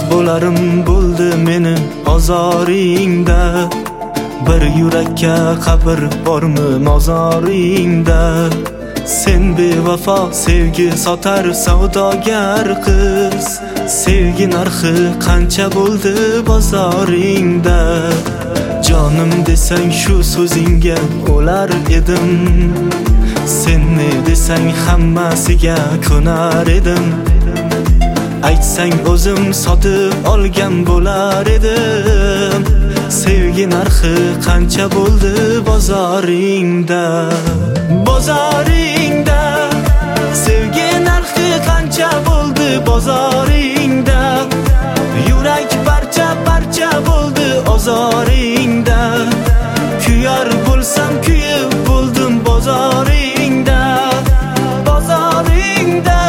bo'larim bo'ldi meni ozoringda. Bir yurakka qabr bormi mozoringda? Sen bevafo sevgi sotar savdogar qiz. Sevgi narxi qancha bo'ldi bozoringda? Jonim desang shu so'zingga o'lar edim. Sen ne desang hammasiga ko'nar edim. Aytsang o'zim sotib olgan bo'lar edim. Sevgi narxi qancha bo'ldi bozoringda? Bozoringda sevgi narxi qancha bo'ldi bozoringda? Yurak parcha parcha bo'ldi ozoringda. Kuyar bo'lsam kuyib bo'ldim bozoringda. Bozoringda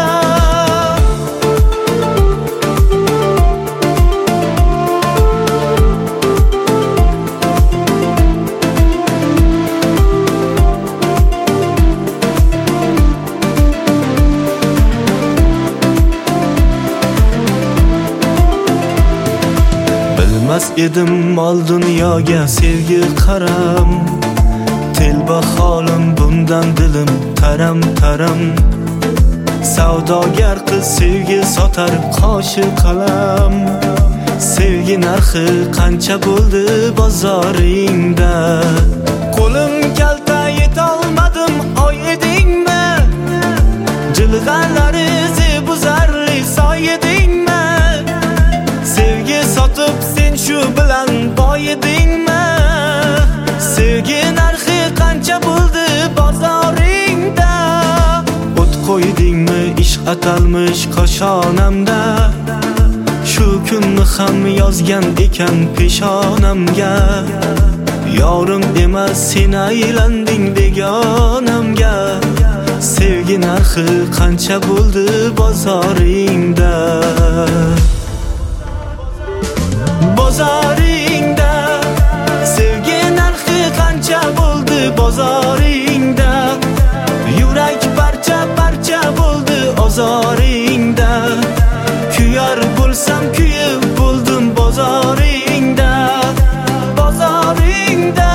bilmas edim mol dunyoga sevgi qaram. Telba holim bundan dilim taram taram. Savdogar qiz sevgi sotar qoshi qalam. Sevgi narxi qancha bo'ldi bozoringda? Qo'lim kalta yetolmadim oy edingmi? Jilg'alari zebuzarli soy edingmi? Sevgi sotib sen shu bilan boy edingmi? Sevgi narxi qancha bo'ldi bozoringda? O't qo'ydingmi ishq atalmish qoshonamda? Shu kunni ham yozgan ekan peshonamga. Yorim emas sen aylanding begonamga. Sevgi narxi qancha bo'ldi bozoringda? Bozoringda sevgi narxi qancha bo'ldi bozoringda? Yurak parcha parcha bo'ldi ozoringda. Kuyar bo'lsam kuyib bo'ldim bozoringda. Bozoringda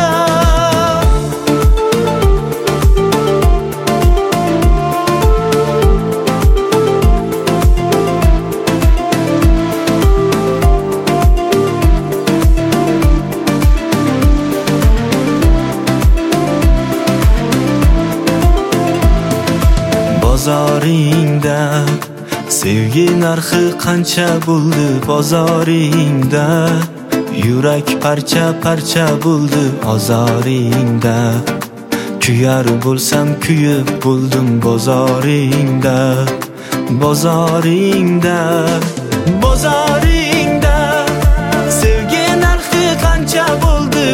bozoringda sevgi narxi qancha bo'ldi bozoringda? Yurak parcha parcha bo'ldi ozoringda. Kuyar bo'lsam kuyib bo'ldim bozoringda. Bozoringda bozoringda sevgi narxi qancha bo'ldi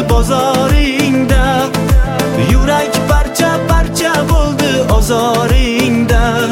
bozoringda? Yurak parcha parcha bo'ldi ozoringda.